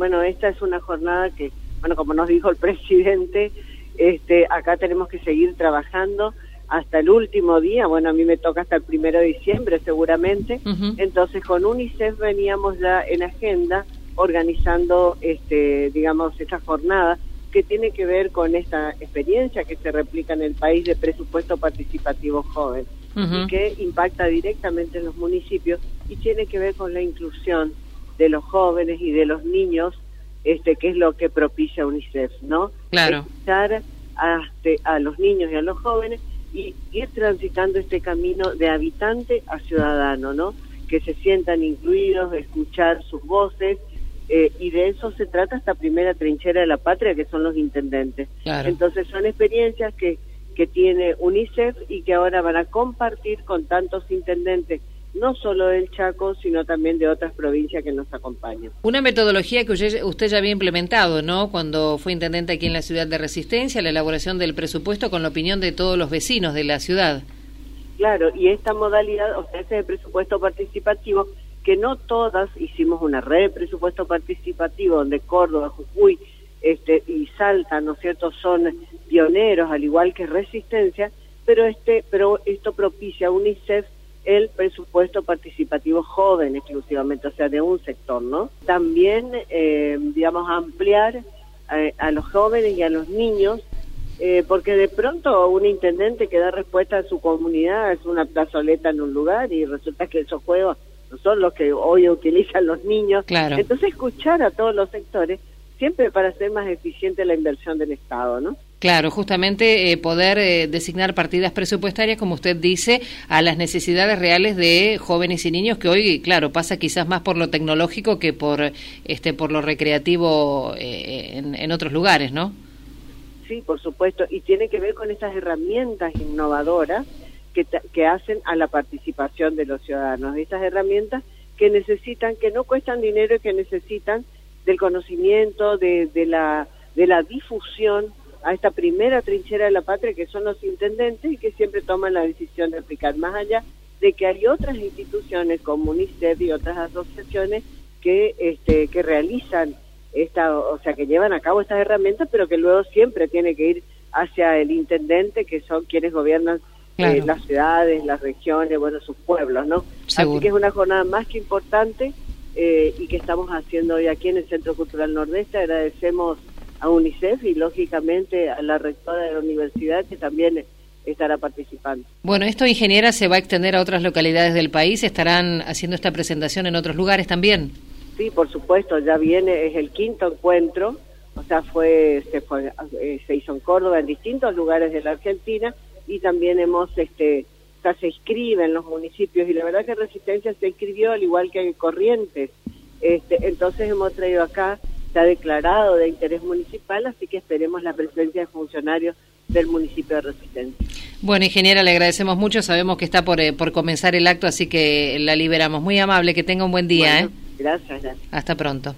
bueno, esta es una jornada que, bueno, como nos dijo el presidente, acá tenemos que seguir trabajando hasta el último día. Bueno, a mí me toca hasta el 1 de diciembre seguramente. Entonces con UNICEF veníamos ya en agenda organizando, digamos, esta jornada que tiene que ver con esta experiencia que se replica en el país de presupuesto participativo joven, y que impacta directamente en los municipios y tiene que ver con la inclusión de los jóvenes y de los niños, que es lo que propicia UNICEF, ¿no? Claro. Escuchar a los niños y a los jóvenes y ir transitando este camino de habitante a ciudadano, ¿no? Que se sientan incluidos, escuchar sus voces, y de eso se trata esta primera trinchera de la patria, que son los intendentes. Claro. Entonces son experiencias que tiene UNICEF y que ahora van a compartir con tantos intendentes, no solo del Chaco, sino también de otras provincias que nos acompañan. Una metodología que usted ya había implementado, ¿no?, cuando fue intendente aquí en la ciudad de Resistencia, la elaboración del presupuesto con la opinión de todos los vecinos de la ciudad. Claro, y esta modalidad, o sea, ese presupuesto participativo, que no todas hicimos una red de presupuesto participativo, donde Córdoba, Jujuy y Salta, ¿no es cierto?, son pioneros, al igual que Resistencia, pero esto propicia a UNICEF el presupuesto participativo joven exclusivamente, o sea, de un sector, ¿no? También, digamos, ampliar a los jóvenes y a los niños, porque de pronto un intendente que da respuesta a su comunidad es una plazoleta en un lugar y resulta que esos juegos no son los que hoy utilizan los niños. Claro. Entonces escuchar a todos los sectores, siempre para hacer más eficiente la inversión del Estado, ¿no? Claro, justamente poder designar partidas presupuestarias, como usted dice, a las necesidades reales de jóvenes y niños, que hoy, claro, pasa quizás más por lo tecnológico que por lo recreativo en otros lugares, ¿no? Sí, por supuesto, y tiene que ver con esas herramientas innovadoras que hacen a la participación de los ciudadanos, esas herramientas que necesitan, que no cuestan dinero y que necesitan del conocimiento, de la difusión a esta primera trinchera de la patria, que son los intendentes y que siempre toman la decisión de aplicar, más allá de que hay otras instituciones como UNICEF y otras asociaciones que realizan o sea, que llevan a cabo estas herramientas, pero que luego siempre tiene que ir hacia el intendente, que son quienes gobiernan. Claro. Las ciudades, las regiones, bueno, sus pueblos, ¿no? Seguro. Así que es una jornada más que importante y que estamos haciendo hoy aquí en el Centro Cultural Nordeste. Agradecemos a UNICEF y, lógicamente, a la rectora de la universidad, que también estará participando. Bueno, esto, ingeniera, se va a extender a otras localidades del país. ¿Estarán haciendo esta presentación en otros lugares también? Sí, por supuesto, ya viene, es el 5º encuentro, o sea, se hizo en Córdoba, en distintos lugares de la Argentina, y también se inscriben los municipios, y la verdad que Resistencia se inscribió al igual que Corrientes, entonces hemos traído acá, se ha declarado de interés municipal, así que esperemos la presencia de funcionarios del municipio de Resistencia. Bueno, ingeniera, le agradecemos mucho, sabemos que está por comenzar el acto, así que la liberamos. Muy amable, que tenga un buen día. Bueno, gracias. Hasta pronto.